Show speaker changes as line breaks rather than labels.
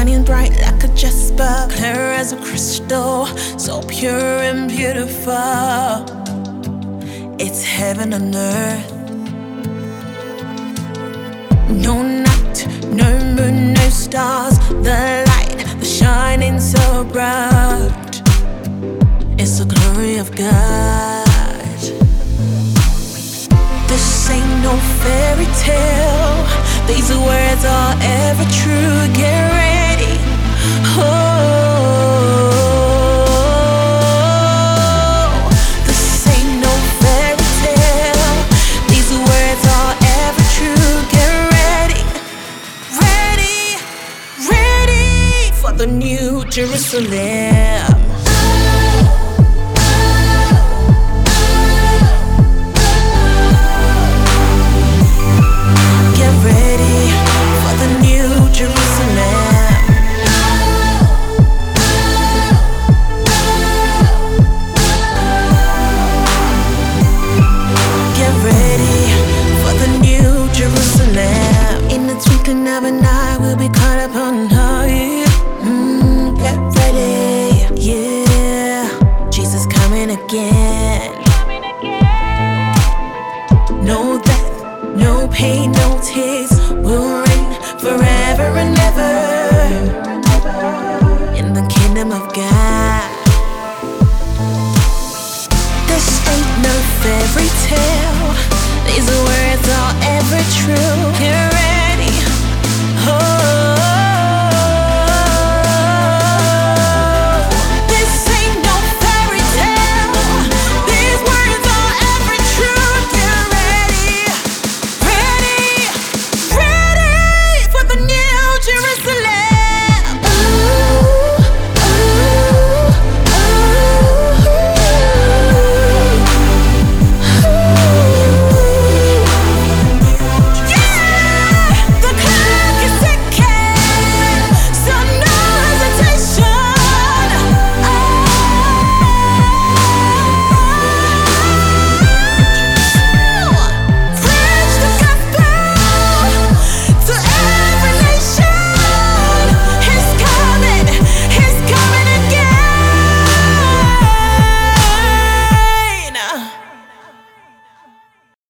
shining bright like a jasper, clear as a crystal, so pure and beautiful. It's heaven on earth. No night, no moon, no stars. The light, the shining so bright. It's the glory of God. This ain't no fairy tale. These words are ever true. Get ready. Oh, this ain't no fairy tale. These words are ever true. Get ready, ready, ready for the new Jerusalem.